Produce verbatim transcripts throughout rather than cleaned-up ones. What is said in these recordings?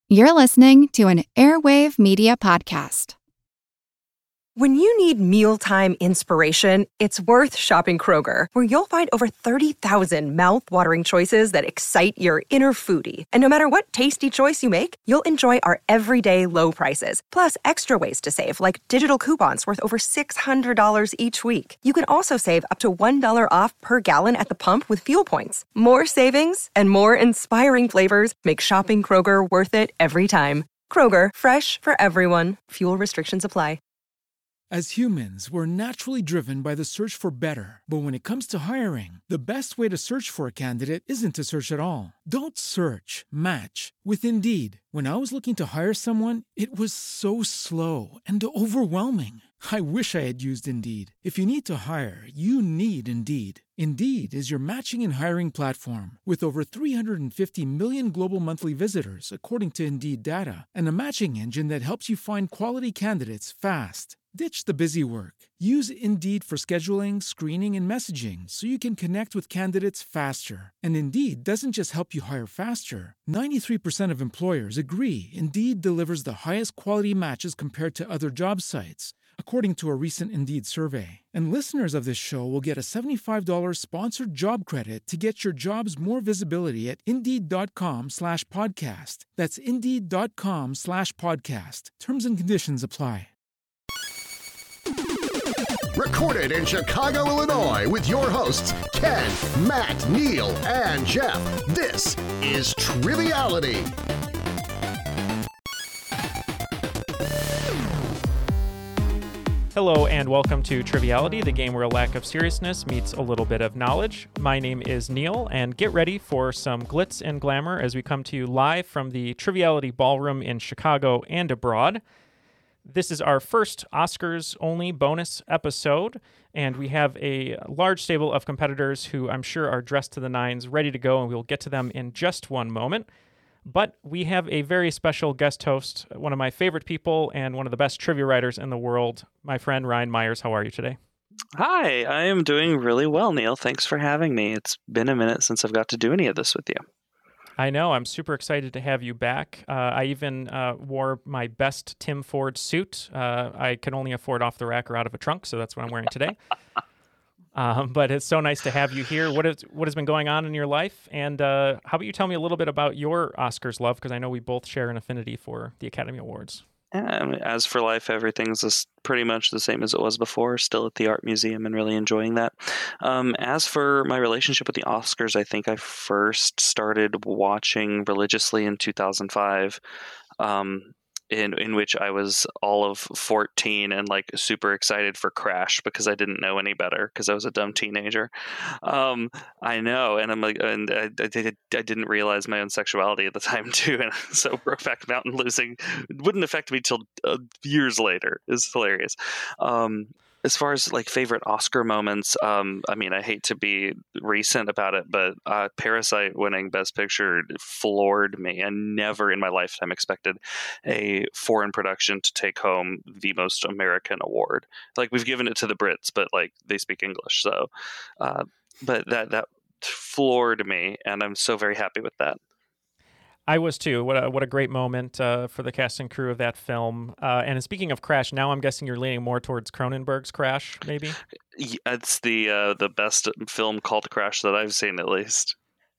You're listening to an Airwave Media Podcast. When you need mealtime inspiration, it's worth shopping Kroger, where you'll find over thirty thousand mouth-watering choices that excite your inner foodie. And no matter what tasty choice you make, you'll enjoy our everyday low prices, plus extra ways to save, like digital coupons worth over six hundred dollars each week. You can also save up to one dollar off per gallon at the pump with fuel points. More savings and more inspiring flavors make shopping Kroger worth it every time. Kroger, fresh for everyone. Fuel restrictions apply. As humans, we're naturally driven by the search for better. But when it comes to hiring, the best way to search for a candidate isn't to search at all. Don't search, match with Indeed. When I was looking to hire someone, it was so slow and overwhelming. I wish I had used Indeed. If you need to hire, you need Indeed. Indeed is your matching and hiring platform with over three hundred fifty million global monthly visitors, according to Indeed data, and a matching engine that helps you find quality candidates fast. Ditch the busy work. Use Indeed for scheduling, screening, and messaging so you can connect with candidates faster. And Indeed doesn't just help you hire faster. ninety-three percent of employers agree Indeed delivers the highest quality matches compared to other job sites, according to a recent Indeed survey. And listeners of this show will get a seventy-five dollars sponsored job credit to get your jobs more visibility at Indeed.com slash podcast. That's Indeed.com slash podcast. Terms and conditions apply. Recorded in Chicago, Illinois, with your hosts, Ken, Matt, Neil, and Jeff. This is Triviality. Hello and welcome to Triviality, the game where a lack of seriousness meets a little bit of knowledge. My name is Neil, and get ready for some glitz and glamour as we come to you live from the Triviality Ballroom in Chicago and abroad. This is our first Oscars-only bonus episode, and we have a large stable of competitors who I'm sure are dressed to the nines, ready to go, and we'll get to them in just one moment. But we have a very special guest host, one of my favorite people and one of the best trivia writers in the world, my friend Ryan Myers. How are you today? Hi, I am doing really well, Neil. Thanks for having me. It's been a minute since I've got to do any of this with you. I know. I'm super excited to have you back. Uh, I even uh, wore my best Tim Ford suit. Uh, I can only afford off the rack or out of a trunk, so that's what I'm wearing today. um, but it's so nice to have you here. What is what has been going on in your life? And uh, how about you tell me a little bit about your Oscars love? Because I know we both share an affinity for the Academy Awards. Um, as for life, everything's just pretty much the same as it was before, still at the Art Museum and really enjoying that. Um, as for my relationship with the Oscars, I think I first started watching religiously in two thousand five, um, in, in which I was all of fourteen and like super excited for Crash because I didn't know any better because I was a dumb teenager. Um, I know. And I'm like, and I, I, did, I didn't realize my own sexuality at the time too. And so Brokeback Mountain losing wouldn't affect me till uh, years later. It's hilarious. Um, As far as like favorite Oscar moments, um, I mean, I hate to be recent about it, but uh, Parasite winning Best Picture floored me. I never in my lifetime expected a foreign production to take home the most American award. Like we've given it to the Brits, but like they speak English, so. Uh, but that that floored me, and I'm so very happy with that. I was too. What a, what a great moment uh, for the cast and crew of that film. Uh, and speaking of Crash, now I'm guessing you're leaning more towards Cronenberg's Crash, maybe? It's the uh, the best film called Crash that I've seen, at least.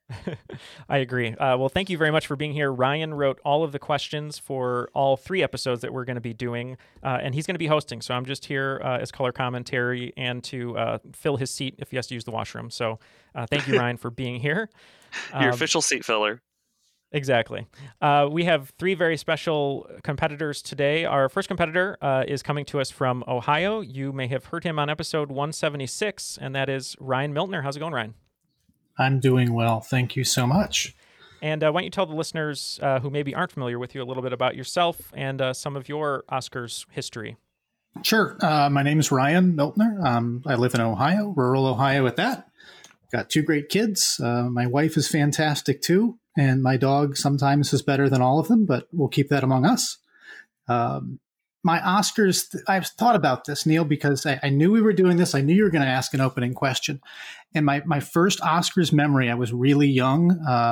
I agree. Uh, well, thank you very much for being here. Ryan wrote all of the questions for all three episodes that we're going to be doing, uh, and he's going to be hosting. So I'm just here uh, as color commentary and to uh, fill his seat if he has to use the washroom. So uh, thank you, Ryan, for being here. Your um, official seat filler. Exactly. Uh, we have three very special competitors today. Our first competitor uh, is coming to us from Ohio. You may have heard him on episode one seventy-six, and that is Ryan Miltner. How's it going, Ryan? I'm doing well. Thank you so much. And uh, why don't you tell the listeners uh, who maybe aren't familiar with you a little bit about yourself and uh, some of your Oscars history? Sure. Uh, my name is Ryan Miltner. Um, I live in Ohio, rural Ohio at that. Got two great kids. Uh, my wife is fantastic too. And my dog sometimes is better than all of them, but we'll keep that among us. Um, my Oscars, I've thought about this, Neil, because I, I knew we were doing this. I knew you were going to ask an opening question. And my, my first Oscars memory, I was really young. Um,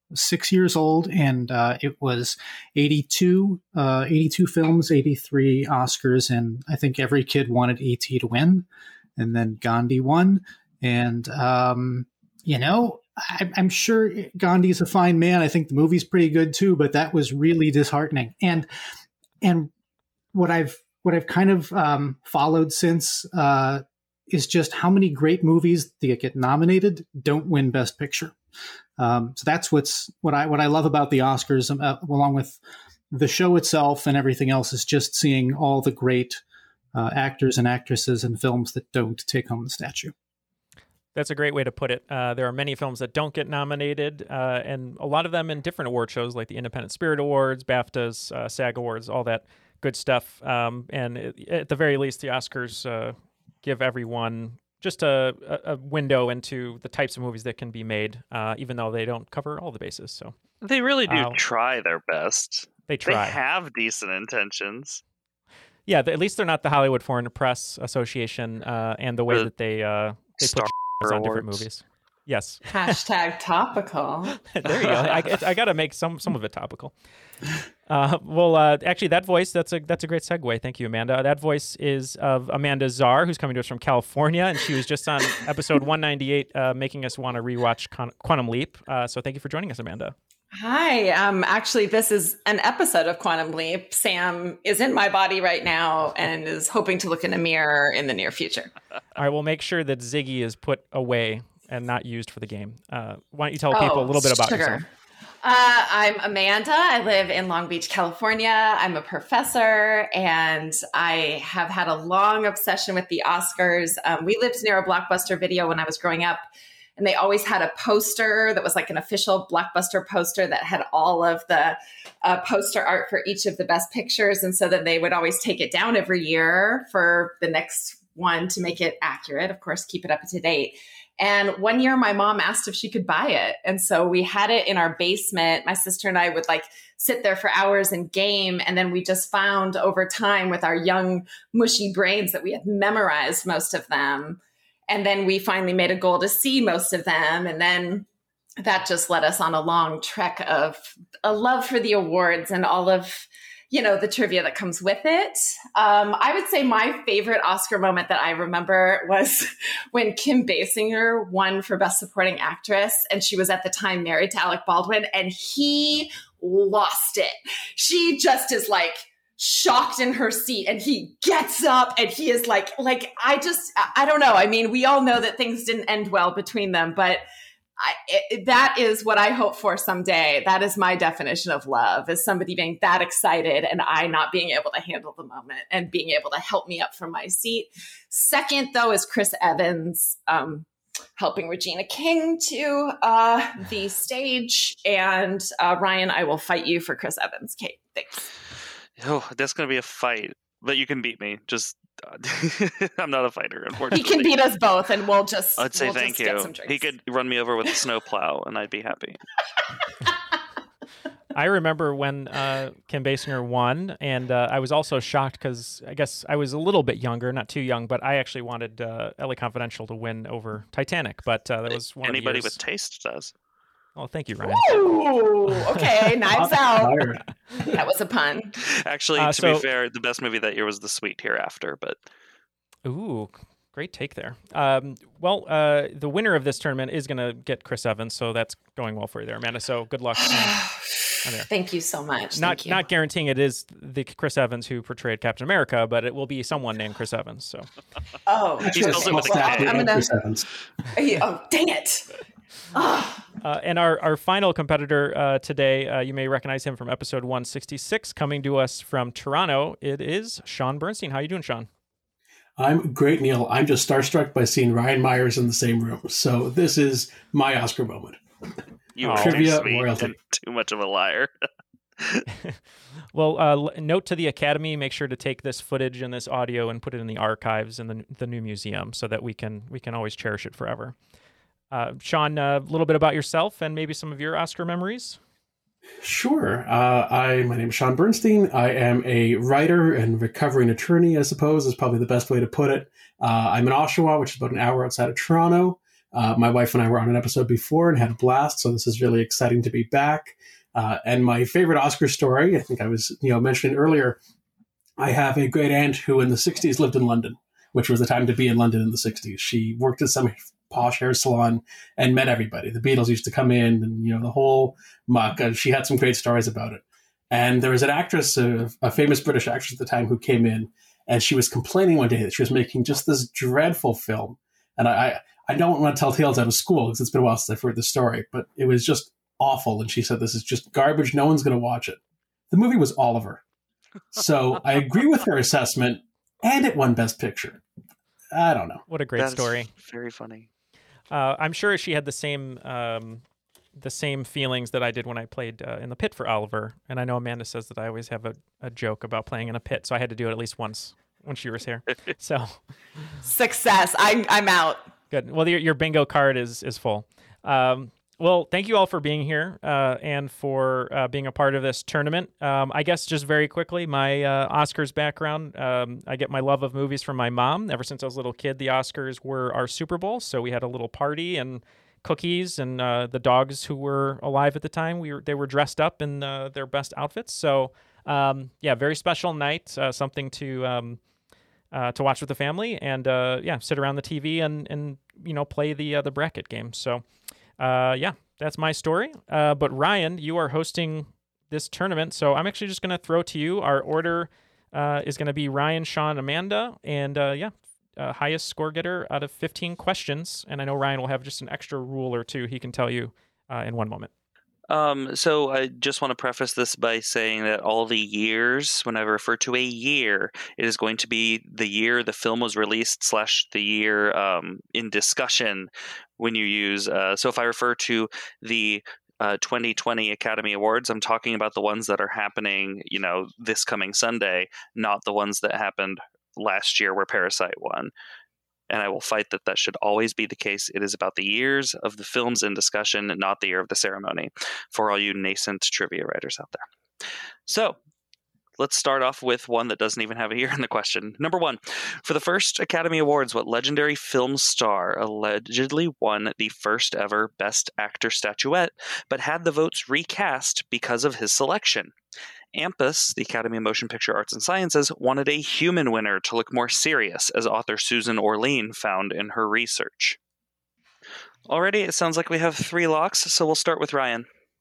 six years old, and uh, it was eighty-two, uh, eighty-two films, eighty-three Oscars, and I think every kid wanted E T to win, and then Gandhi won. And, um, you know, I, I'm sure Gandhi's a fine man. I think the movie's pretty good too, but that was really disheartening. And and what I've what I've kind of um, followed since uh, is just how many great movies that get nominated don't win Best Picture. Um, so that's what's what I what I love about the Oscars, uh, along with the show itself and everything else, is just seeing all the great uh, actors and actresses in films that don't take home the statue. That's a great way to put it. Uh, there are many films that don't get nominated, uh, and a lot of them in different award shows like the Independent Spirit Awards, BAFTAs, uh, SAG Awards, all that good stuff. Um, and it, at the very least, the Oscars uh, give everyone just a, a window into the types of movies that can be made, uh, even though they don't cover all the bases. So they really do uh, try their best. They try. They have decent intentions. Yeah, at least they're not the Hollywood Foreign Press Association, uh, and the way The that they uh, they put on different movies. Yes. Hashtag topical. There you go. I, I got to make some some of it topical. Uh, well, uh, actually, that voice, that's a that's a great segue. Thank you, Amanda. That voice is of Amanda Czar, who's coming to us from California, and she was just on episode one ninety-eight, uh, making us want to rewatch Con- Quantum Leap. Uh, so thank you for joining us, Amanda. Hi. Um, actually, this is an episode of Quantum Leap. Sam is in my body right now and is hoping to look in a mirror in the near future. All right, we'll make sure that Ziggy is put away and not used for the game. Uh, why don't you tell people oh, a little bit about sugar. yourself? Uh, I'm Amanda. I live in Long Beach, California. I'm a professor, and I have had a long obsession with the Oscars. Um, we lived near a Blockbuster Video when I was growing up, and they always had a poster that was like an official Blockbuster poster that had all of the uh, poster art for each of the best pictures. And so then they would always take it down every year for the next one to make it accurate, of course, keep it up to date. And one year my mom asked if she could buy it. And so we had it in our basement. My sister and I would like sit there for hours and game. And then we just found over time with our young, mushy brains that we had memorized most of them. And then we finally made a goal to see most of them. And then that just led us on a long trek of a love for the awards and all of, you know, the trivia that comes with it. Um, I would say my favorite Oscar moment that I remember was when Kim Basinger won for Best Supporting Actress. And she was at the time married to Alec Baldwin, and he lost it. She just is like shocked in her seat, and he gets up and he is like, like, I just, I don't know. I mean, we all know that things didn't end well between them, but I, it, that is what I hope for someday. That is my definition of love, is somebody being that excited and I not being able to handle the moment and being able to help me up from my seat. Second, though, is Chris Evans um, helping Regina King to uh, the stage. And uh, Ryan, I will fight you for Chris Evans. Kate, thanks. Oh, that's going to be a fight, but you can beat me. Just I'm not a fighter, unfortunately. He can beat us both, and we'll just. I'd say we'll thank just you. He could run me over with a snowplow, and I'd be happy. I remember when uh, Kim Basinger won, and uh, I was also shocked because I guess I was a little bit younger, not too young, but I actually wanted uh, L A Confidential to win over Titanic. But uh, that was one Anybody of the years... with taste does. Oh, thank you, Ryan. Ooh, okay, Knives Out. That was a pun. Actually, Uh, to so- be fair, the best movie that year was The Sweet Hereafter, but Ooh, great take there. Um, well, uh, the winner of this tournament is going to get Chris Evans, so that's going well for you there, Amanda. So good luck. on there. Thank you so much. Not Thank you. not guaranteeing it is the Chris Evans who portrayed Captain America, but it will be someone named Chris Evans. So Oh, He spells it with a well, K. I'm gonna, Chris Evans. oh, dang it. Oh, Uh, and our, our final competitor uh, today, uh, you may recognize him from episode one sixty-six, coming to us from Toronto. It is Sean Bernstein. How are you doing, Sean? I'm great, Neil. I'm just starstruck by seeing Ryan Myers in the same room. So this is my Oscar moment. You Oh. are too Trivia sweet royalty. and too much of a liar. Well, uh, l- note to the Academy, make sure to take this footage and this audio and put it in the archives in the, the new museum so that we can we can always cherish it forever. Uh, Sean, a little bit about yourself and maybe some of your Oscar memories. Sure. Uh, I my name is Sean Bernstein. I am a writer and recovering attorney, I suppose, is probably the best way to put it. Uh, I'm in Oshawa, which is about an hour outside of Toronto. Uh, my wife and I were on an episode before and had a blast, so this is really exciting to be back. Uh, and my favorite Oscar story, I think I was you know mentioning earlier, I have a great aunt who in the sixties lived in London, which was the time to be in London in the sixties. She worked at some posh hair salon and met everybody. The Beatles used to come in and, you know, the whole muck. Uh, she had some great stories about it. And there was an actress, a, a famous British actress at the time, who came in, and she was complaining one day that she was making just this dreadful film. And I, I, I don't want to tell tales out of school because it's been a while since I've heard the story, but it was just awful. And she said, this is just garbage. No one's going to watch it. The movie was Oliver. So I agree with her assessment, and it won Best Picture. I don't know. What a great That's story. Very funny. Uh, I'm sure she had the same um, the same feelings that I did when I played uh, in the pit for Oliver. And I know Amanda says that I always have a, a joke about playing in a pit, so I had to do it at least once when she was here. So success. I'm I'm out. Good. Well, your your bingo card is is full. Um, well, thank you all for being here uh, and for uh, being a part of this tournament. Um, I guess just very quickly, my uh, Oscars background, um, I get my love of movies from my mom. Ever since I was a little kid, the Oscars were our Super Bowl, so we had a little party and cookies, and uh, the dogs who were alive at the time, we were they were dressed up in uh, their best outfits. So, um, yeah, very special night, uh, something to um, uh, to watch with the family, and uh, yeah, sit around the T V and and you know play the uh, the bracket game. So. Uh, yeah, that's my story. Uh, but Ryan, you are hosting this tournament, so I'm actually just going to throw to you. Our order uh, is going to be Ryan, Sean, Amanda, and uh, yeah, uh, highest score getter out of fifteen questions. And I know Ryan will have just an extra rule or two he can tell you uh, in one moment. Um, so I just want to preface this by saying that all the years, when I refer to a year, it is going to be the year the film was released slash the year um, in discussion when you use. Uh, so if I refer to the uh, twenty twenty Academy Awards, I'm talking about the ones that are happening, you know, this coming Sunday, not the ones that happened last year where Parasite won. And I will fight that that should always be the case. It is about the years of the films in discussion, not the year of the ceremony, for all you nascent trivia writers out there. So let's start off with one that doesn't even have a year in the question. Number one, for the first Academy Awards, what legendary film star allegedly won the first ever Best Actor statuette, but had the votes recast because of his selection? AMPAS, the Academy of Motion Picture Arts and Sciences, wanted a human winner to look more serious, as author Susan Orlean found in her research. Already, it sounds like we have three locks, so we'll start with Ryan.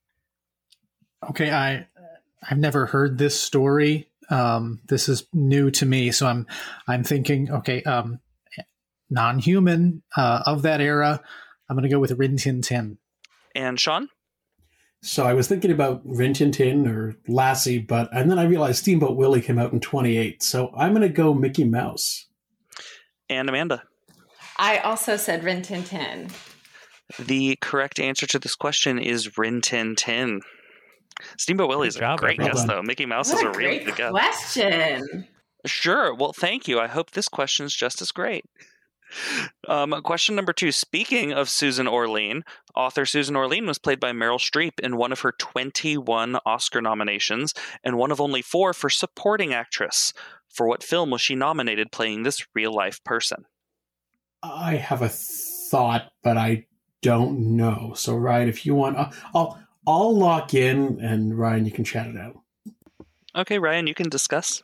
Okay, I I've never heard this story. Um, this is new to me, so I'm I'm thinking, okay, um, non-human uh, of that era. I'm going to go with Rin Tin Tin. And Sean? So I was thinking about Rin Tin Tin or Lassie, but and then I realized Steamboat Willie came out in twenty-eight. So I'm going to go Mickey Mouse. And Amanda? I also said Rin Tin Tin. The correct answer to this question is Rin Tin Tin. Steamboat Willie is a great well guess, done. though. Mickey Mouse What is a a really great good guess. question. Sure. Well, thank you. I hope this question is just as great. Um, question number two. Speaking of Susan Orlean, author Susan Orlean was played by Meryl Streep in one of her twenty-one Oscar nominations and one of only four for supporting actress. For what film was she nominated playing this real-life person? I have a thought, but I don't know. So Ryan, if you want, I'll I'll, I'll lock in, and Ryan, you can chat it out. Okay, Ryan, you can discuss.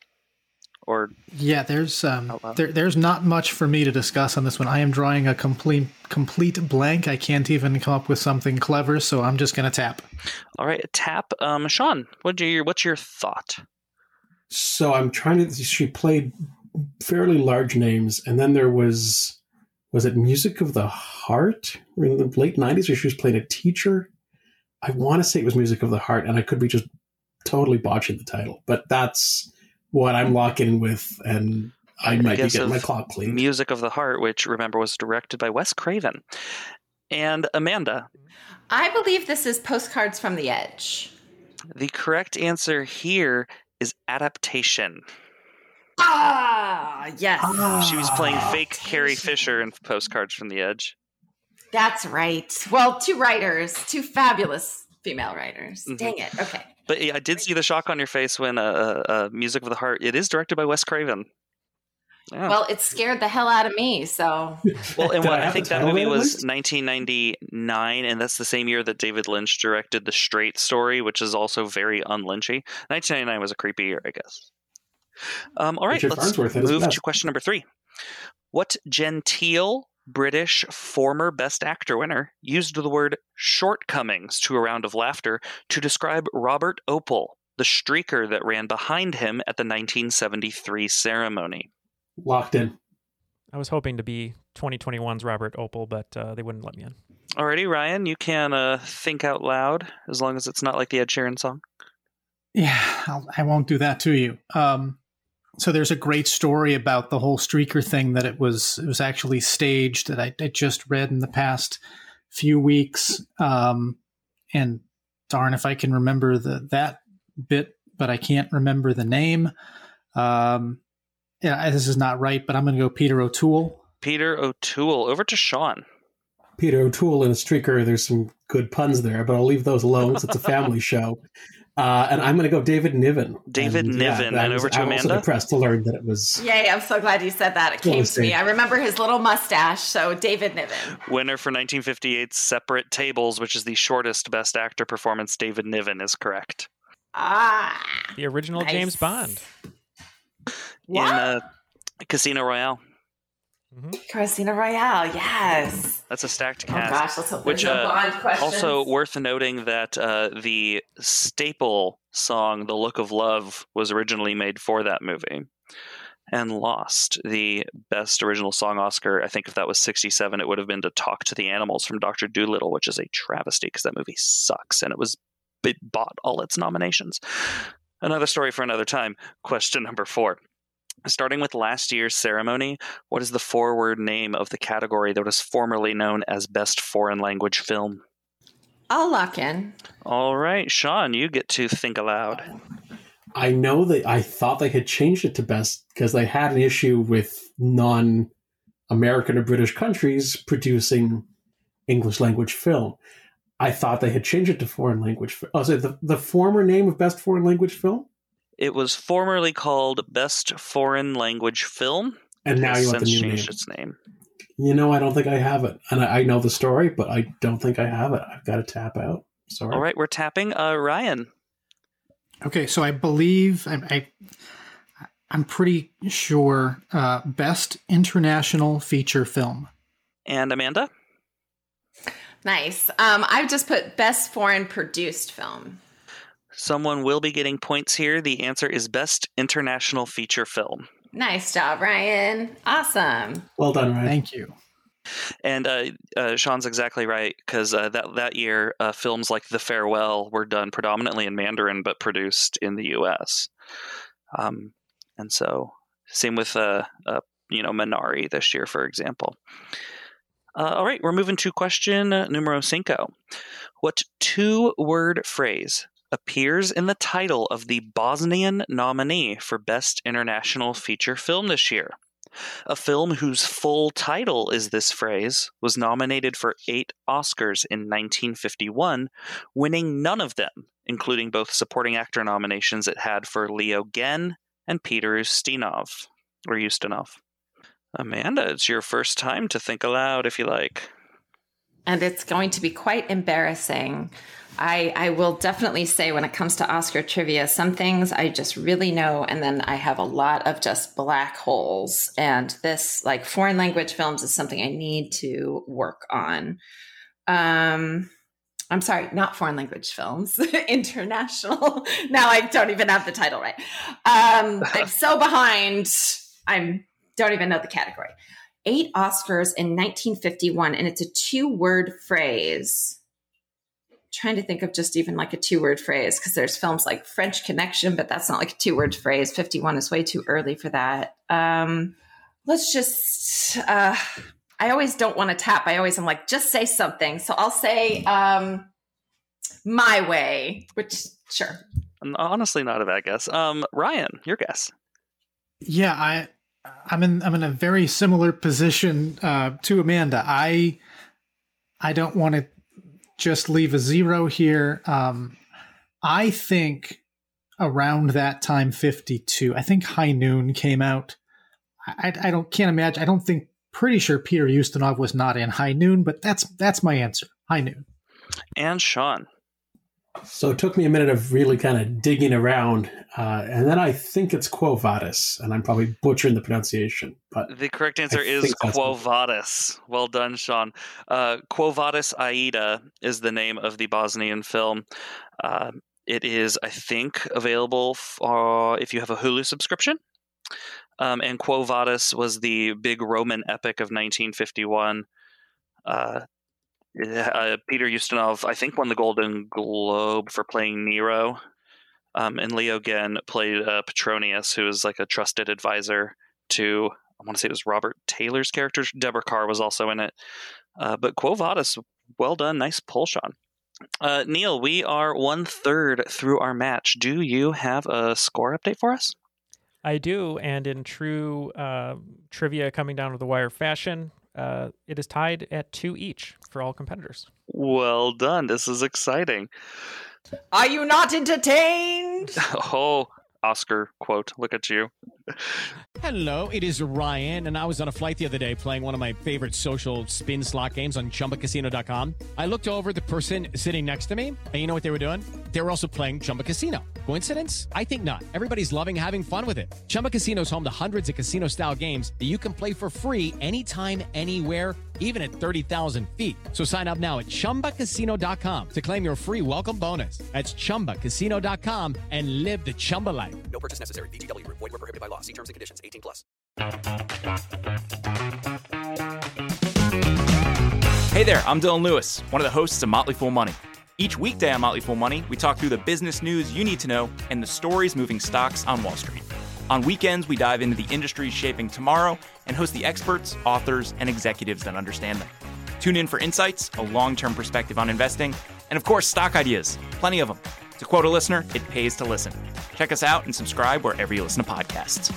Or Yeah, there's um, there, there's not much for me to discuss on this one. I am drawing a complete complete blank. I can't even come up with something clever, so I'm just going to tap. All right, tap. Um, Sean, what do you, what's your thought? So I'm trying to. She played fairly large names, and then there was was it Music of the Heart in the late nineties, where she was playing a teacher. I want to say it was Music of the Heart, and I could be just totally botching the title, but that's what I'm locking with, and I might be getting my clock cleaned. Music of the Heart, which, remember, was directed by Wes Craven. And Amanda? I believe this is Postcards from the Edge. The correct answer here is Adaptation. Ah, yes. Ah. She was playing fake Carrie Fisher in Postcards from the Edge. That's right. Well, two writers, two fabulous female writers. Mm-hmm. Dang it. Okay. But yeah, I did see the shock on your face when uh, uh, Music of the Heart, it is directed by Wes Craven. Yeah. Well, it scared the hell out of me. So, well, and Did what, I I have think the that title movie right at was least? nineteen ninety-nine, and that's the same year that David Lynch directed The Straight Story, which is also very un-Lynchy. nineteen ninety-nine was a creepy year, I guess. Um, all right, Richard let's Farnsworth at his move to best. question number three. What genteel British former Best Actor winner used the word shortcomings to a round of laughter to describe Robert Opel, the streaker that ran behind him at the nineteen seventy-three ceremony? Locked in. I was hoping to be twenty twenty-one's Robert Opel, but uh, they wouldn't let me in. Alrighty, Ryan, you can uh, think out loud as long as it's not like the Ed Sheeran song. Yeah, I'll, I won't do that to you. Um, so there's a great story about the whole streaker thing that it was it was actually staged that I, I just read in the past few weeks. Um, and darn if I can remember the that bit, but I can't remember the name. Um, yeah, this is not right, but I'm going to go Peter O'Toole. Peter O'Toole. Over to Sean. Peter O'Toole and a streaker. There's some good puns there, but I'll leave those alone because it's a family show. Uh, and I'm going to go David Niven. David and, Niven. Yeah, And was, over to I'm Amanda. also depressed to learn that it was. yay, I'm so glad you said that. It came to me. I remember his little mustache. So, David Niven. Winner for nineteen fifty-eight's Separate Tables, which is the shortest Best Actor performance, David Niven is correct. Ah. The original Nice. James Bond. What? In uh, Casino Royale. Casino Royale, yes. That's a stacked Oh cast. gosh, let's hope Which there's no uh, Bond questions. also worth noting that uh, the staple song "The Look of Love" was originally made for that movie and lost the Best Original Song Oscar. I think if that was sixty-seven, it would have been to "Talk to the Animals" from Doctor Dolittle, which is a travesty because that movie sucks and it was it bought all its nominations. Another story for another time. Question number four. Starting with last year's ceremony, what is the four-word name of the category that was formerly known as Best Foreign Language Film? I'll lock in. All right, Sean, you get to think aloud. I know that I thought they had changed it to best because they had an issue with non-American or British countries producing English language film. I thought they had changed it to foreign language film. Oh, so the, the former name of Best Foreign Language Film? It was formerly called Best Foreign Language Film. And It now has you want the since new changed name. its name. You know, I don't think I have it. And I, I know the story, but I don't think I have it. I've got to tap out. Sorry. All right, we're tapping. Uh, Ryan. Okay, so I believe I, I I'm pretty sure uh, Best International Feature Film. And Amanda? Nice. Um, I've just put best foreign produced film. Someone will be getting points here. The answer is Best International Feature Film. Nice job, Ryan. Awesome. Well done, Ryan. Thank you. And uh, uh, Sean's exactly right, because uh, that, that year, uh, films like The Farewell were done predominantly in Mandarin, but produced in the U S. Um, and so, same with, uh, uh, you know, Minari this year, for example. Uh, all right, we're moving to question numero cinco. What two-word phrase appears in the title of the Bosnian nominee for Best International Feature Film this year? A film whose full title is this phrase was nominated for eight Oscars in nineteen fifty-one, winning none of them, including both supporting actor nominations it had for Leo Genn and Peter Ustinov, or Ustinov. Amanda, it's your first time to think aloud, if you like. And it's going to be quite embarrassing. I, I will definitely say when it comes to Oscar trivia, some things I just really know, and then I have a lot of just black holes. And this, like foreign language films, is something I need to work on. Um, I'm sorry, not foreign language films, international. Now I don't even have the title right. Um, I'm so behind. I'm don't even know the category. Eight Oscars in nineteen fifty-one, and it's a two-word phrase. Trying to think of just even like a two-word phrase, because there's films like French Connection, but that's not like a two-word phrase. fifty-one is way too early for that. Um, let's just, uh, I always don't want to tap. I always am like, just say something. So I'll say um, My Way, which, sure. Honestly, not a bad guess. Um, Ryan, your guess. Yeah, I, I'm in. I'm in a very similar position uh, to Amanda. I, I don't want to just leave a zero here. Um, I think around that time, fifty-two. I think High Noon came out. I, I don't can't imagine. I don't think. Pretty sure Peter Ustinov was not in High Noon, but that's that's my answer. High Noon. And Sean. So it took me a minute of really kind of digging around, uh, and then I think it's Quo Vadis, and I'm probably butchering the pronunciation. But the correct answer I is Quo what... Vadis. Well done, Sean. Uh, Quo Vadis Aida is the name of the Bosnian film. Uh, it is, I think, available for, if you have a Hulu subscription. Um, and Quo Vadis was the big Roman epic of nineteen fifty-one. Uh, uh, Peter Ustinov, I think, won the Golden Globe for playing Nero. Um, and Leo Genn played uh, Petronius, who is like a trusted advisor to, I want to say it was Robert Taylor's character. Deborah Carr was also in it. Uh, but Quo Vadis, well done. Nice pull, Sean. Uh, Neil, we are one third through our match. Do you have a score update for us? I do, and in true uh, trivia coming down to the wire fashion, uh, it is tied at two each for all competitors. Well done. This is exciting. Are you not entertained? Oh, Oscar quote. Look at you. Hello, it is Ryan, and I was on a flight the other day playing one of my favorite social spin slot games on Chumba Casino dot com. I looked over at the person sitting next to me, and you know what they were doing? They were also playing Chumba Casino. Coincidence? I think not. Everybody's loving having fun with it. Chumba Casino is home to hundreds of casino-style games that you can play for free anytime, anywhere, even at thirty thousand feet. So sign up now at Chumba Casino dot com to claim your free welcome bonus. That's Chumba Casino dot com and live the Chumba life. No purchase necessary. V G W. Void where prohibited by law. See terms and conditions. eighteen plus. Hey there, I'm Dylan Lewis, one of the hosts of Motley Fool Money. Each weekday on Motley Fool Money, we talk through the business news you need to know and the stories moving stocks on Wall Street. On weekends, we dive into the industries shaping tomorrow and host the experts, authors, and executives that understand them. Tune in for insights, a long-term perspective on investing, and of course, stock ideas. Plenty of them. To quote a listener, it pays to listen. Check us out and subscribe wherever you listen to podcasts.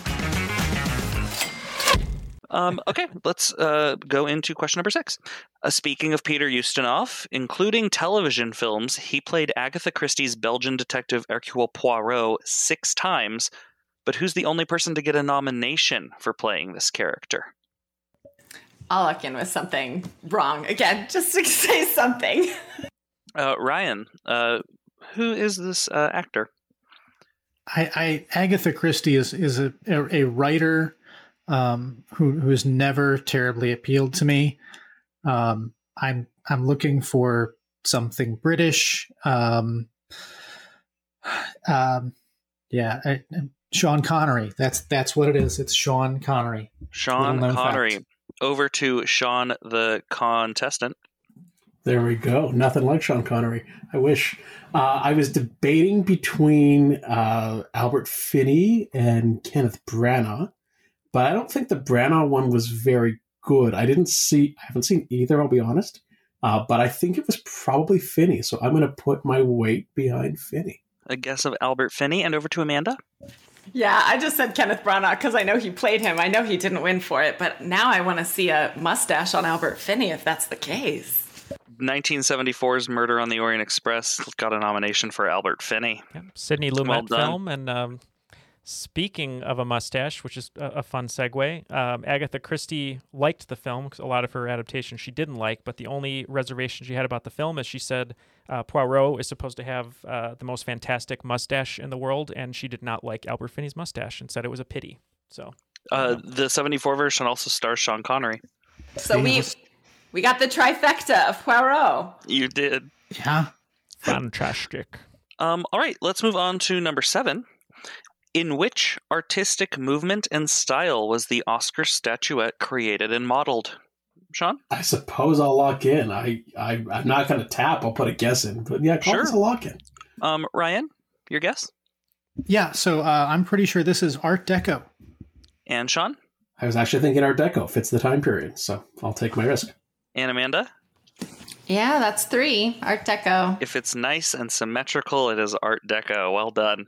Um, okay, let's uh, go into question number six. Uh, speaking of Peter Ustinov, including television films, he played Agatha Christie's Belgian detective Hercule Poirot six times, but who's the only person to get a nomination for playing this character? I'll look in with something wrong again, just to say something. Uh, Ryan, uh, who is this uh, actor? I, I Agatha Christie is is a a, a writer um, who who has never terribly appealed to me. Um, I'm I'm looking for something British. Um, um, yeah, I, Sean Connery. That's that's what it is. It's Sean Connery. Sean Connery. Fact. Over to Sean, the contestant. There we go. Nothing like Sean Connery. I wish. Uh, I was debating between uh, Albert Finney and Kenneth Branagh, but I don't think the Branagh one was very good. I didn't see. I haven't seen either. I'll be honest. Uh, but I think it was probably Finney, so I'm going to put my weight behind Finney. A guess of Albert Finney, and over to Amanda. Yeah, I just said Kenneth Branagh because I know he played him. I know he didn't win for it, but now I want to see a mustache on Albert Finney if that's the case. nineteen seventy-four's Murder on the Orient Express got a nomination for Albert Finney. Yep. Sidney Lumet well film. And um, speaking of a mustache, which is a, a fun segue, um, Agatha Christie liked the film because a lot of her adaptations she didn't like, but the only reservation she had about the film is she said uh, Poirot is supposed to have uh, the most fantastic mustache in the world, and she did not like Albert Finney's mustache and said it was a pity. So uh, the seventy-four version also stars Sean Connery. So we... We got the trifecta of Poirot. You did. Yeah. Fantastic. Um, all right, let's move on to number seven. In which artistic movement and style was the Oscar statuette created and modeled? Sean? I suppose I'll lock in. I, I, I'm not going to tap. I'll put a guess in. But yeah, call sure. this a lock in. Um, Ryan, your guess? Yeah, so uh, I'm pretty sure this is Art Deco. And Sean? I was actually thinking Art Deco fits the time period, so I'll take my risk. And Amanda? Yeah, that's three. Art Deco. If it's nice and symmetrical, it is Art Deco. Well done.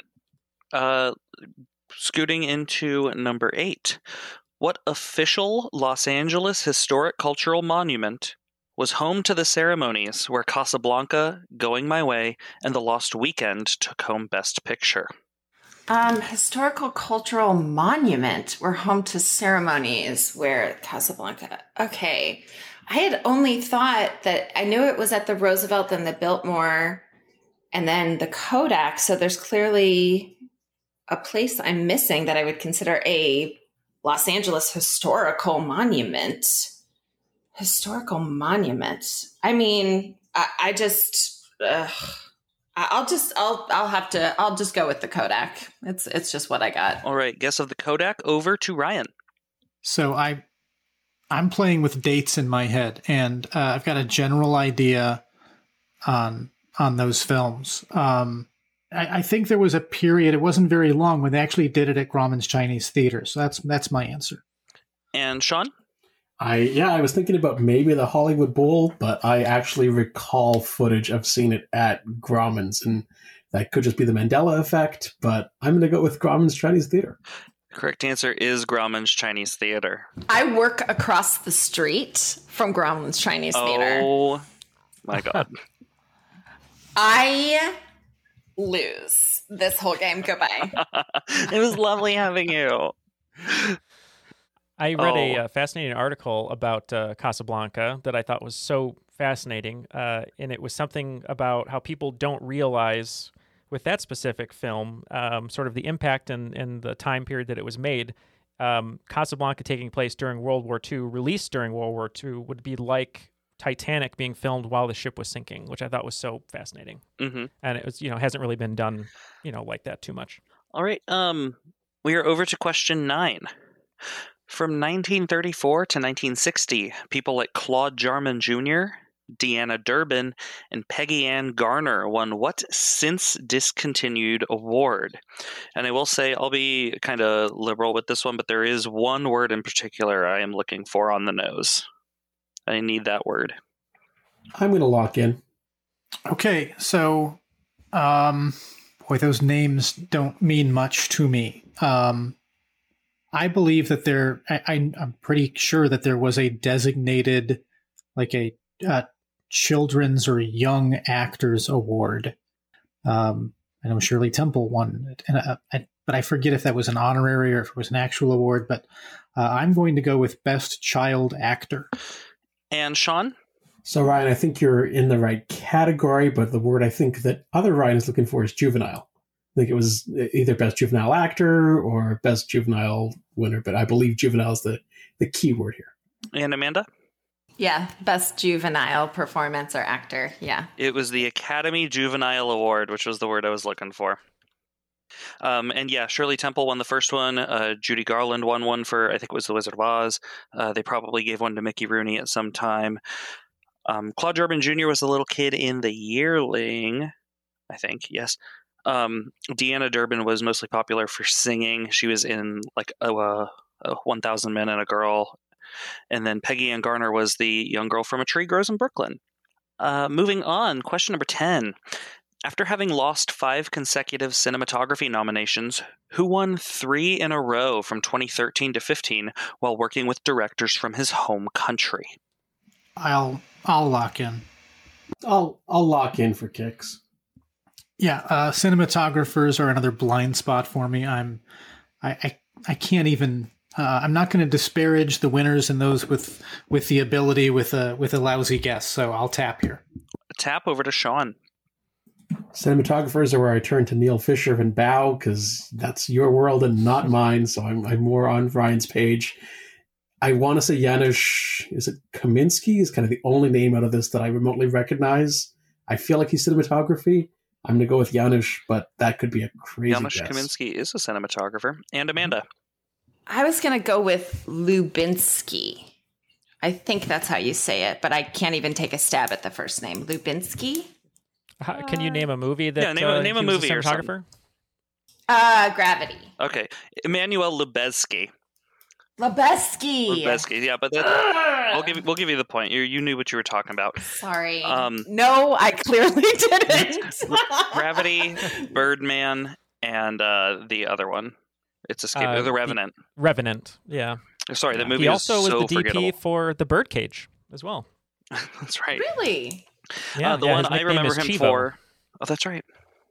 Uh, scooting into number eight. What official Los Angeles historic cultural monument was home to the ceremonies where Casablanca, Going My Way, and The Lost Weekend took home Best Picture? Um, historical cultural monument. We're home to ceremonies where Casablanca. Okay. I had only thought that I knew it was at the Roosevelt and the Biltmore and then the Kodak. So there's clearly a place I'm missing that I would consider a Los Angeles historical monument. Historical monument. I mean, I, I just, ugh. I'll just, I'll, I'll have to, I'll just go with the Kodak. It's, it's just what I got. All right. Guess of the Kodak, over to Ryan. So I, I'm playing with dates in my head, and uh, I've got a general idea on on those films. Um, I, I think there was a period; it wasn't very long when they actually did it at Grauman's Chinese Theater. So that's that's my answer. And Sean, I yeah, I was thinking about maybe the Hollywood Bowl, but I actually recall footage of seeing it at Grauman's, and that could just be the Mandela effect. But I'm going to go with Grauman's Chinese Theater. The correct answer is Grauman's Chinese Theater. I work across the street from Grauman's Chinese Theater. Oh, my God. I lose this whole game. Goodbye. It was lovely having you. I read Oh. a uh, fascinating article about uh, Casablanca that I thought was so fascinating, uh, and it was something about how people don't realize with that specific film, um, sort of the impact and, and the time period that it was made. Um, Casablanca taking place during World War Two, released during World War Two, would be like Titanic being filmed while the ship was sinking, which I thought was so fascinating. Mm-hmm. And it was, you know, hasn't really been done, you know, like that too much. All right. Um, we are over to question nine. From nineteen thirty-four to nineteen sixty, people like Claude Jarman Junior, Deanna Durbin, and Peggy Ann Garner won what since discontinued award? And I will say I'll be kind of liberal with this one, but there is one word in particular I am looking for on the nose. I need that word. I'm going to lock in. Okay, so, um, boy, those names don't mean much to me. Um, I believe that there, I, I, I'm pretty sure that there was a designated, like a uh, children's or young actors award. Um, I know Shirley Temple won it, and uh, I, but I forget if that was an honorary or if it was an actual award. But uh, I'm going to go with Best Child Actor. And Sean? So, Ryan, I think you're in the right category, but the word I think that other Ryan is looking for is juvenile. I think it was either Best Juvenile Actor or Best Juvenile Winner, but I believe juvenile is the, the key word here. And Amanda? Yeah, best juvenile performance or actor. Yeah. It was the Academy Juvenile Award, which was the word I was looking for. Um, and yeah, Shirley Temple won the first one. Uh, Judy Garland won one for, I think it was The Wizard of Oz. Uh, they probably gave one to Mickey Rooney at some time. Um, Claude Jarman Junior was the little kid in The Yearling, I think, yes. Um, Deanna Durbin was mostly popular for singing. She was in like a, a, a one thousand Men and a Girl. And then Peggy Ann Garner was the young girl from A Tree Grows in Brooklyn. Uh, moving on, question number ten. After having lost five consecutive cinematography nominations, who won three in a row from twenty thirteen to fifteen while working with directors from his home country? I'll I'll lock in. I'll I'll lock in for kicks. Yeah, uh, cinematographers are another blind spot for me. I'm I I, I can't even. Uh, I'm not going to disparage the winners and those with with the ability with a with a lousy guess. So I'll tap here. Tap over to Sean. Cinematographers are where I turn to Neil Fisher and bow because that's your world and not mine. So I'm, I'm more on Ryan's page. I want to say Janusz, is it Kaminski? Is kind of the only name out of this that I remotely recognize. I feel like he's cinematography. I'm going to go with Janusz, but that could be a crazy Janusz guess. Kaminski is a cinematographer. And Amanda. I was going to go with Lubinsky. I think that's how you say it, but I can't even take a stab at the first name. Lubinsky? How, can you name a movie that Yeah, name a- uh, name a he was movie or something. cinematographer? Uh, Gravity. Okay. Emmanuel Lubezki. Lubezki. Lubezki, yeah, but that, we'll give we'll give you the point. You you knew what you were talking about. Sorry. Um, no, I clearly didn't. Gravity, Birdman, and uh, the other one. It's escaped. Uh, the Revenant. Revenant, yeah. Sorry, that movie He is also so was the D P forgettable. for The Birdcage as well. That's right. Really? Yeah, uh, the yeah, one his I nickname remember is him Chivo. for. Oh, that's right.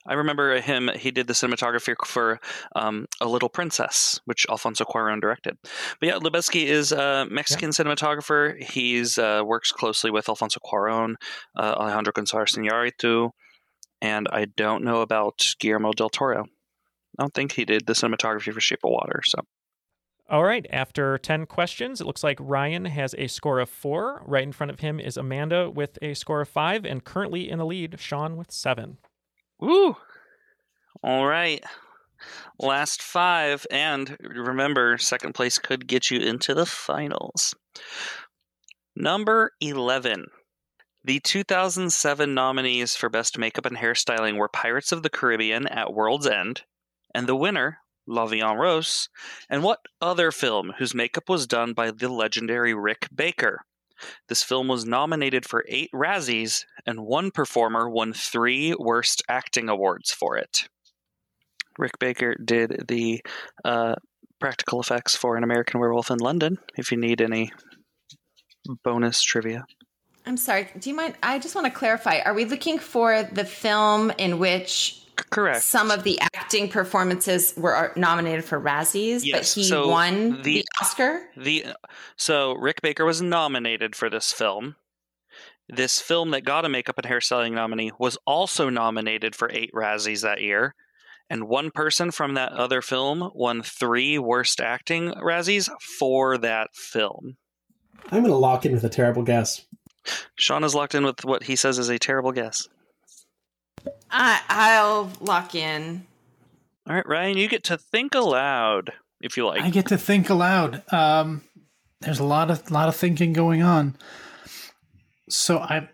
I remember him, he did the cinematography for um, A Little Princess, which Alfonso Cuarón directed. But yeah, Lubezki is a Mexican yeah. cinematographer. He's uh, works closely with Alfonso Cuarón, uh, Alejandro González Iñárritu, and I don't know about Guillermo del Toro. I don't think he did the cinematography for Shape of Water. So, all right. After ten questions, it looks like Ryan has a score of four. Right in front of him is Amanda with a score of five, and currently in the lead, Sean with seven. Woo! All right. Last five. And remember, second place could get you into the finals. Number eleven. The two thousand seven nominees for Best Makeup and Hairstyling were Pirates of the Caribbean at World's End, and the winner, La Vie en Rose, and what other film whose makeup was done by the legendary Rick Baker? This film was nominated for eight Razzies, and one performer won three Worst Acting Awards for it. Rick Baker did the uh, practical effects for An American Werewolf in London, if you need any bonus trivia. I'm sorry, do you mind? I just want to clarify. Are we looking for the film in which Correct. some of the acting performances were nominated for Razzies, yes, but he so won the, the Oscar? The So Rick Baker was nominated for this film. This film that got a makeup and hairstyling nominee was also nominated for eight Razzies that year. And one person from that other film won three Worst Acting Razzies for that film. I'm going to lock in with a terrible guess. Sean is locked in with what he says is a terrible guess. I, I'll lock in. All right, Ryan, you get to think aloud, if you like. I get to think aloud. Um, there's a lot of lot of thinking going on. So I,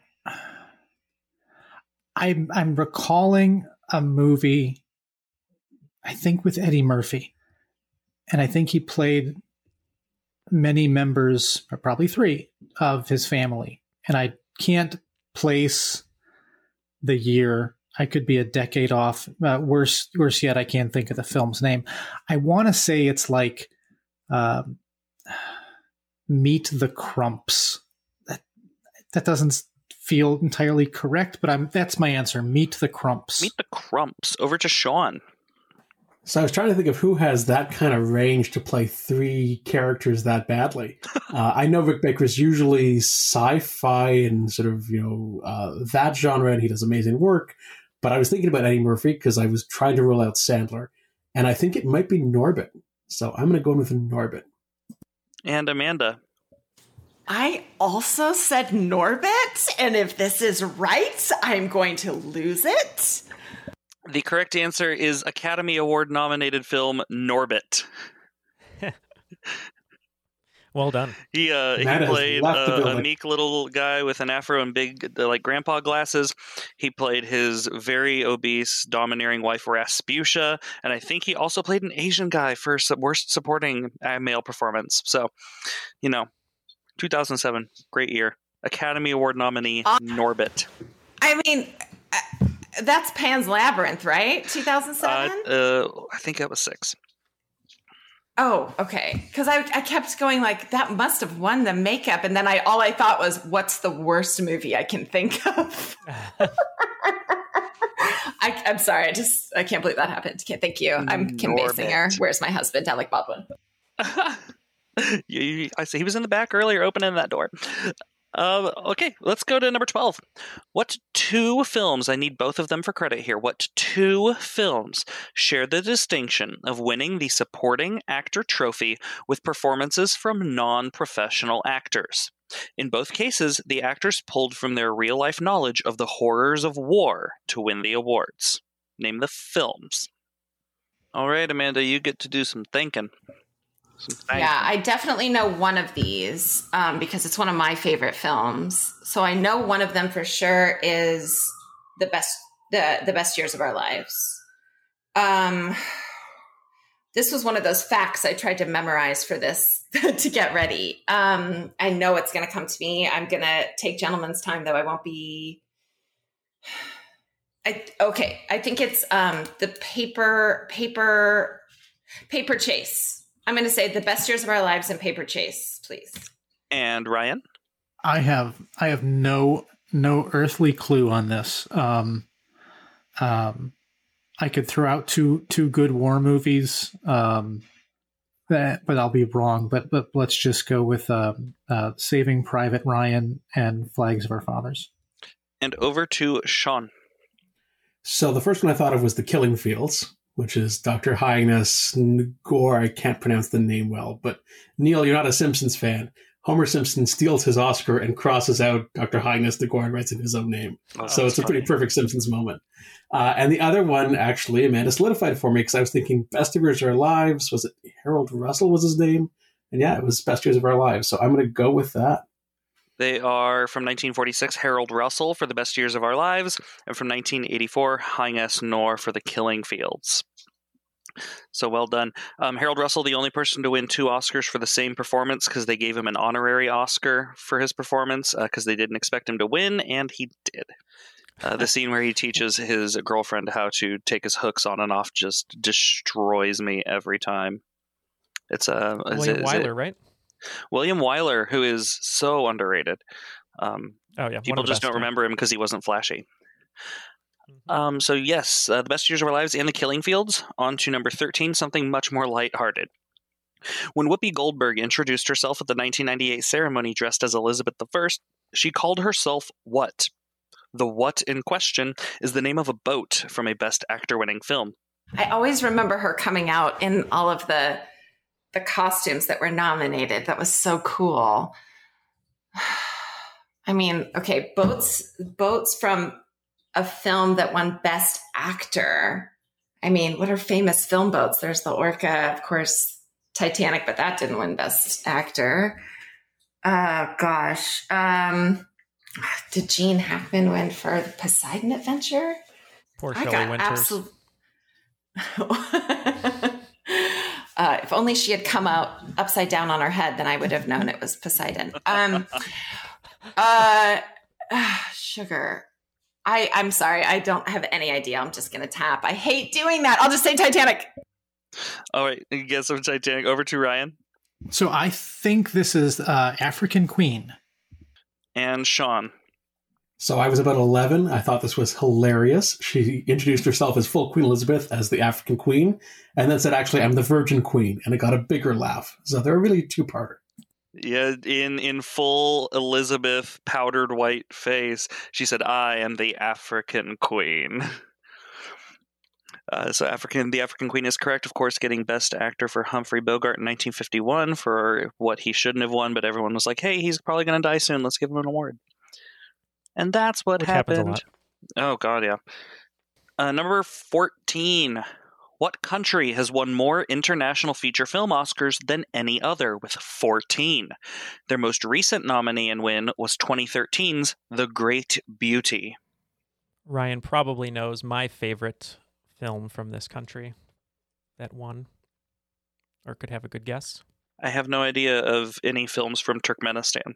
I'm I'm recalling a movie, I think with Eddie Murphy, and I think he played many members, or probably three, of his family, and I can't place the year. I could be a decade off. Uh, worse, worse yet, I can't think of the film's name. I want to say it's like um, Meet the Crumps. That that doesn't feel entirely correct, but I'm that's my answer. Meet the Crumps. Meet the Crumps. Over to Sean. So I was trying to think of who has that kind of range to play three characters that badly. uh, I know Rick Baker's usually sci-fi and sort of, you know, uh, that genre, and he does amazing work. But I was thinking about Eddie Murphy because I was trying to rule out Sandler. And I think it might be Norbit. So I'm going to go in with Norbit. And Amanda. I also said Norbit. And if this is right, I'm going to lose it. The correct answer is Academy Award nominated film Norbit. Well done. He uh, he played uh, a meek little guy with an afro and big uh, like grandpa glasses. He played his very obese, domineering wife Rasputia, and I think he also played an Asian guy for worst supporting uh, male performance. So, you know, two thousand seven, great year. Academy Award nominee uh, Norbit. I mean. Uh- That's Pan's Labyrinth, right? two thousand seven? Uh, uh, I think that was six. Oh, okay. Because I, I kept going like, that must have won the makeup. And then I all I thought was, what's the worst movie I can think of? I, I'm sorry. I just, I can't believe that happened. Can't, thank you. I'm Kim Norbit. Basinger. Where's my husband? Alec Baldwin. you, you, I see he was in the back earlier opening that door. Uh, okay, let's go to number twelve. What two films, I need both of them for credit here, what two films share the distinction of winning the supporting actor trophy with performances from non-professional actors? In both cases, the actors pulled from their real-life knowledge of the horrors of war to win the awards. Name the films. All right, Amanda, you get to do some thinking. Yeah, I definitely know one of these um, because it's one of my favorite films. So I know one of them for sure is the best, the the best years of our lives. Um, this was one of those facts I tried to memorize for this to get ready. Um, I know it's going to come to me. I'm going to take gentleman's time, though. I won't be. I okay. I think it's um, the paper paper paper chase. I'm going to say The Best Years of Our Lives and Paper Chase, please. And Ryan? I have I have no no earthly clue on this. Um, um, I could throw out two two good war movies, um, that, but I'll be wrong. But but let's just go with um, uh, Saving Private Ryan and Flags of Our Fathers. And over to Sean. So the first one I thought of was The Killing Fields, which is Doctor Highness Ngor. I can't pronounce the name well, but Neil, you're not a Simpsons fan. Homer Simpson steals his Oscar and crosses out Doctor Highness Ngor and writes in his own name. Oh, so it's a pretty perfect Simpsons moment. Uh, and the other one, actually, Amanda solidified for me because I was thinking Best Years of Our Lives. Was it Harold Russell was his name? And yeah, it was Best Years of Our Lives. So I'm going to go with that. They are from nineteen forty-six, Harold Russell for The Best Years of Our Lives, and from nineteen eighty-four, Highness Ngor for The Killing Fields. So well done. Um, Harold Russell, the only person to win two Oscars for the same performance because they gave him an honorary Oscar for his performance because uh, they didn't expect him to win, and he did. Uh, the scene where he teaches his girlfriend how to take his hooks on and off just destroys me every time. It's uh, William it, Wyler, it, right? William Wyler, who is so underrated. Um, oh yeah, people just best, don't yeah. remember him because he wasn't flashy. Um, so yes, uh, The Best Years of Our Lives and The Killing Fields. On to number thirteen, something much more lighthearted. When Whoopi Goldberg introduced herself at the nineteen ninety-eight ceremony dressed as Elizabeth the First, she called herself what? The what in question is the name of a boat from a Best Actor winning film. I always remember her coming out in all of the the costumes that were nominated. That was so cool. I mean, okay, boats boats from a film that won Best Actor. I mean, what are famous film boats? There's the Orca, of course, Titanic, but that didn't win Best Actor. Uh, gosh. Um, did Gene Hackman win for the Poseidon Adventure? Poor Shelley Winters. Absol- uh, if only she had come out upside down on her head, then I would have known it was Poseidon. Um, uh, uh, sugar. I, I'm sorry. I don't have any idea. I'm just going to tap. I hate doing that. I'll just say Titanic. All right. You guess from Titanic. Over to Ryan. So I think this is uh, African Queen. And Sean. So I was about eleven. I thought this was hilarious. She introduced herself as full Queen Elizabeth, as the African Queen, and then said, actually, I'm the Virgin Queen. And it got a bigger laugh. So they're really two-parter. Yeah, in, in full Elizabeth powdered white face, she said, I am the African Queen. Uh, so African, the African Queen is correct, of course, getting Best Actor for Humphrey Bogart in nineteen fifty-one for what he shouldn't have won, but everyone was like, hey, he's probably going to die soon. Let's give him an award. And that's what Which happened. Oh, God, yeah. Uh, number fourteen. What country has won more international feature film Oscars than any other, with fourteen? Their most recent nominee and win was twenty thirteen's The Great Beauty. Ryan probably knows my favorite film from this country that won, or could have a good guess. I have no idea of any films from Turkmenistan.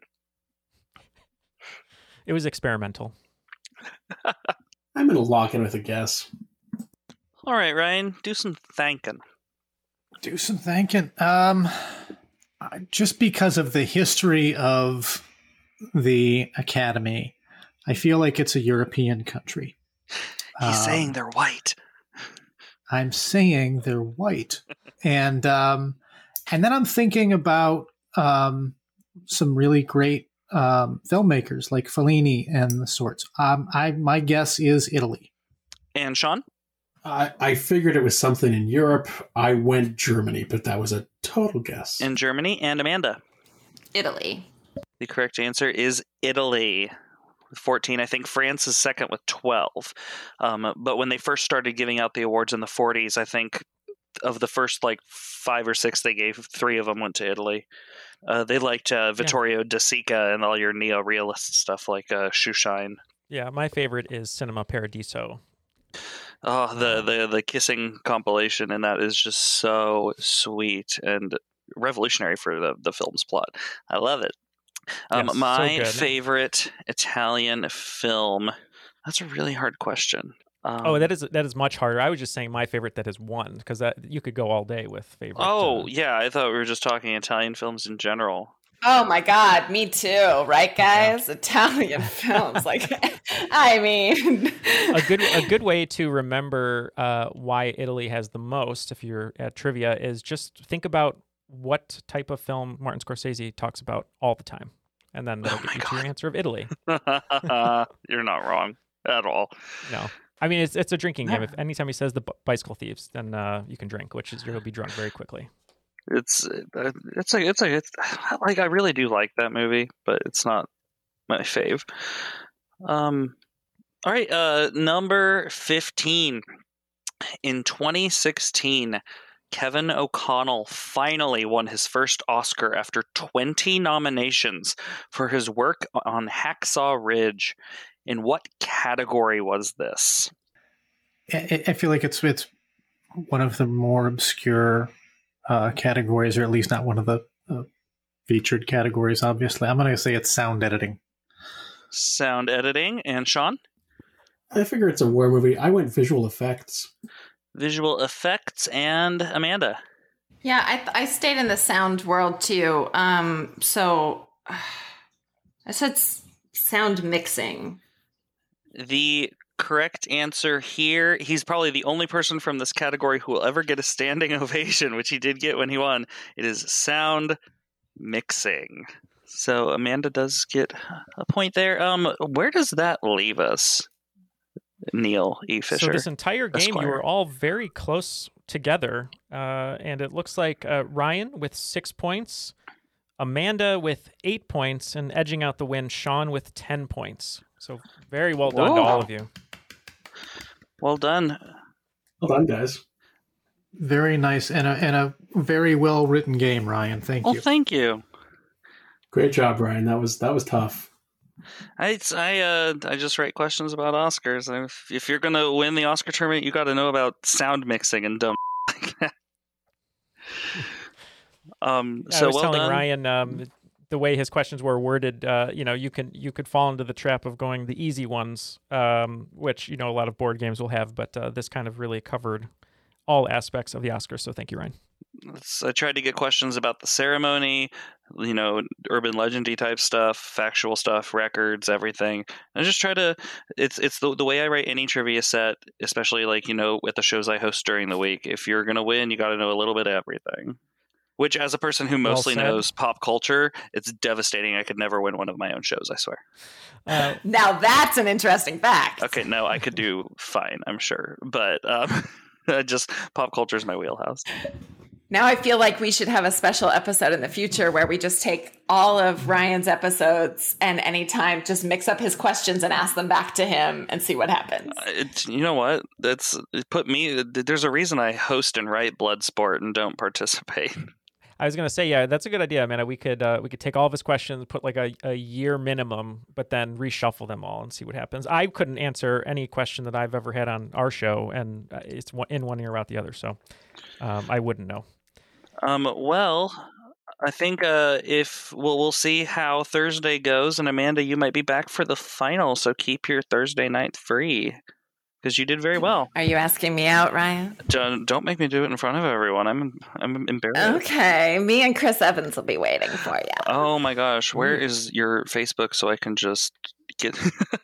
It was experimental. I'm going to lock in with a guess. All right, Ryan, do some thanking. Do some thanking. Um, just because of the history of the Academy, I feel like it's a European country. He's um, saying they're white. I'm saying they're white. and um, and then I'm thinking about um, some really great um, filmmakers like Fellini and the sorts. Um, I my guess is Italy. And Sean? I, I figured it was something in Europe. I went Germany, but that was a total guess. In Germany. And Amanda? Italy. The correct answer is Italy. With fourteen. I think France is second with twelve. Um, but when they first started giving out the awards in the forties, I think of the first like five or six they gave, three of them went to Italy. Uh, they liked uh, Vittorio yeah. De Sica and all your neo-realist stuff like uh, Shoeshine. Yeah, my favorite is Cinema Paradiso. Oh, the, the, the kissing compilation, and that is just so sweet and revolutionary for the, the film's plot. I love it. Um, yes, my so favorite Italian film. That's a really hard question. Um, oh, that is that is much harder. I was just saying my favorite that is one, because that you could go all day with favorite. Oh, uh, yeah. I thought we were just talking Italian films in general. Oh my God, me too, right, guys? Yeah. Italian films, like, I mean, a good a good way to remember uh, why Italy has the most, if you're at trivia, is just think about what type of film Martin Scorsese talks about all the time, and then that'll oh get you God. to your answer of Italy. You're not wrong at all. No, I mean it's it's a drinking game. If anytime he says the bicycle thieves, then uh, you can drink, which is you'll be drunk very quickly. It's it's like it's like it's like I really do like that movie, but it's not my fave. Um, all right, uh, number fifteen. In twenty sixteen, Kevin O'Connell finally won his first Oscar after twenty nominations for his work on Hacksaw Ridge. In what category was this? I, I feel like it's it's one of the more obscure Uh, categories, or at least not one of the uh, featured categories, obviously. I'm going to say it's sound editing. Sound editing. And Sean? I figure it's a war movie. I went visual effects. Visual effects. And Amanda? Yeah, I, I stayed in the sound world too. Um, so uh, I said s- sound mixing. The correct answer here, he's probably the only person from this category who will ever get a standing ovation, which he did get when he won. It is sound mixing. So Amanda does get a point there. Um, where does that leave us, Neil E. Fisher? So this entire game, Esquire. you were all very close together, uh, and it looks like uh, Ryan with six points, Amanda with eight points, and edging out the win, Sean with ten points. So very well done Whoa. to all of you. Well done. Well done, guys. Very nice, and a, and a very well written game, Ryan. Thank well, you. Well, thank you. Great job, Ryan. That was that was tough. I I uh I just write questions about Oscars. If, if you're gonna win the Oscar tournament, you got to know about sound mixing and dumb like that. Um, I so was well telling done. Ryan um, the way his questions were worded. Uh, you know, you can you could fall into the trap of going the easy ones, um, which you know a lot of board games will have. But uh, this kind of really covered all aspects of the Oscars. So thank you, Ryan. I tried to get questions about the ceremony, you know, urban legendy type stuff, factual stuff, records, everything. I just try to. It's it's the the way I write any trivia set, especially like you know with the shows I host during the week. If you're gonna win, you got to know a little bit of everything. Which, as a person who mostly well knows pop culture, it's devastating. I could never win one of my own shows, I swear. Uh, now that's an interesting fact. Okay, no, I could do fine, I'm sure. But um, just pop culture is my wheelhouse. Now I feel like we should have a special episode in the future where we just take all of Ryan's episodes and anytime just mix up his questions and ask them back to him and see what happens. Uh, it, you know what? That's it put me. There's a reason I host and write Bloodsport and don't participate. I was gonna say, yeah, that's a good idea, Amanda. We could uh, we could take all of his questions, put like a, a year minimum, but then reshuffle them all and see what happens. I couldn't answer any question that I've ever had on our show, and it's one, in one ear out the other, so um, I wouldn't know. Um, well, I think uh, if we'll we'll see how Thursday goes, and Amanda, you might be back for the final, so keep your Thursday night free. Because you did very well. Are you asking me out, Ryan? Don't, don't make me do it in front of everyone. I'm I'm embarrassed. Okay, me and Chris Evans will be waiting for you. Oh my gosh, where is your Facebook so I can just get...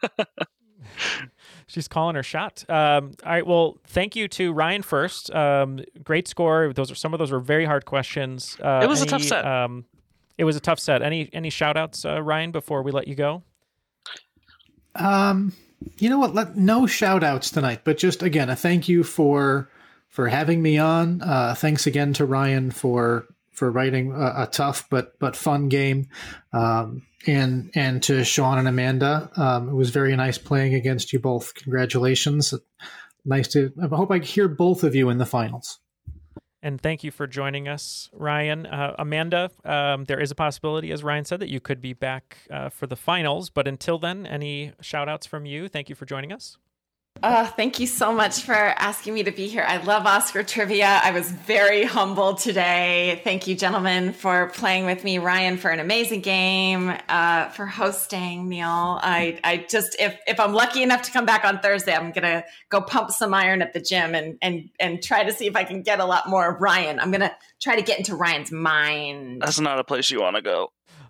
She's calling her shot. Um, all right, well, thank you to Ryan first. Um, great score. Those are some of those were very hard questions. Uh, it was any, a tough set. Um, it was a tough set. Any any shout outs, uh, Ryan, before we let you go? Um... You know what? Let, no shout outs tonight, but just again, a thank you for for having me on. Uh, thanks again to Ryan for for writing a, a tough but but fun game, um, and and to Sean and Amanda. Um, it was very nice playing against you both. Congratulations! Nice to. I hope I hear both of you in the finals. And thank you for joining us, Ryan. Uh, Amanda, um, there is a possibility, as Ryan said, that you could be back uh, for the finals. But until then, any shout outs from you? Thank you for joining us. Uh, thank you so much for asking me to be here. I love Oscar trivia. I was very humbled today. Thank you, gentlemen, for playing with me. Ryan, for an amazing game, uh, for hosting, Neil. I, I just, if, if I'm lucky enough to come back on Thursday, I'm going to go pump some iron at the gym and, and, and try to see if I can get a lot more of Ryan. I'm going to try to get into Ryan's mind. That's not a place you want to go.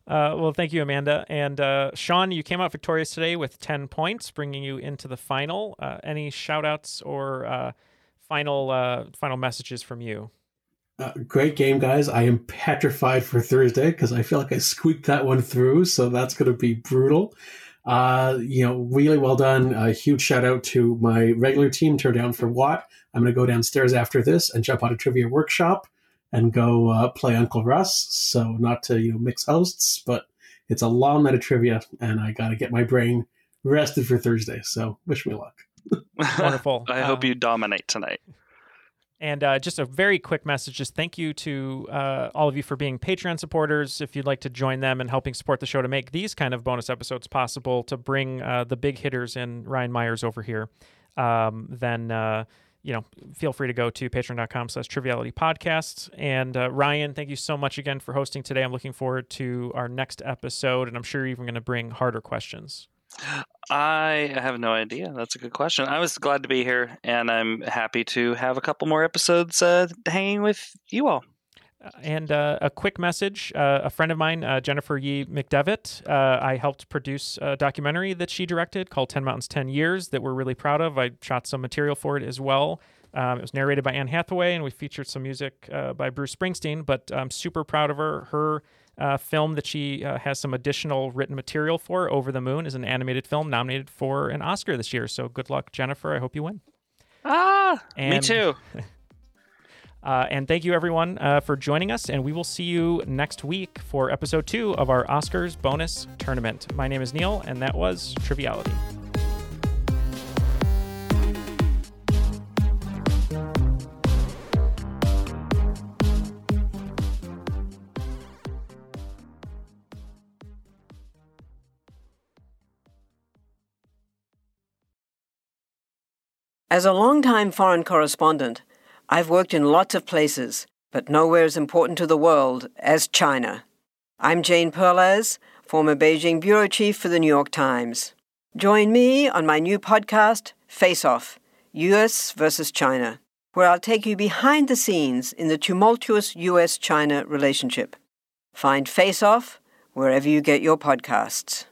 Uh, well, thank you, Amanda. And uh, Sean, you came out victorious today with ten points, bringing you into the final. Uh, any shout-outs or uh, final uh, final messages from you? Uh, great game, guys. I am petrified for Thursday because I feel like I squeaked that one through, so that's going to be brutal. Uh, you know, really well done. A huge shout-out to my regular team, Turn Down for What. I'm going to go downstairs after this and jump on a trivia workshop and go uh, play Uncle Russ. So not to, you know, mix hosts, but it's a long night of trivia, and I got to get my brain rested for Thursday. So wish me luck. Wonderful. I um, hope you dominate tonight. And uh, just a very quick message, just thank you to uh, all of you for being Patreon supporters. If you'd like to join them and helping support the show to make these kind of bonus episodes possible, to bring uh, the big hitters and Ryan Myers over here, um, then... Uh, you know, feel free to go to patreon.com slash triviality podcasts. And uh, Ryan, thank you so much again for hosting today. I'm looking forward to our next episode, and I'm sure you're even going to bring harder questions. I have no idea. That's a good question. I was glad to be here, and I'm happy to have a couple more episodes uh, hanging with you all. And uh, a quick message, uh, a friend of mine, uh, Jennifer Yee McDevitt, uh, I helped produce a documentary that she directed called ten Mountains, ten Years that we're really proud of. I shot some material for it as well. Um, it was narrated by Anne Hathaway, and we featured some music uh, by Bruce Springsteen, but I'm super proud of her. Her uh, film that she uh, has some additional written material for, Over the Moon, is an animated film nominated for an Oscar this year. So good luck, Jennifer. I hope you win. Ah, and- me too. Uh, and thank you, everyone, uh, for joining us. And we will see you next week for episode two of our Oscars bonus tournament. My name is Neil, and that was Triviality. As a longtime foreign correspondent, I've worked in lots of places, but nowhere as important to the world as China. I'm Jane Perlez, former Beijing bureau chief for the New York Times. Join me on my new podcast, Face Off, U S versus China, where I'll take you behind the scenes in the tumultuous U S China relationship. Find Face Off wherever you get your podcasts.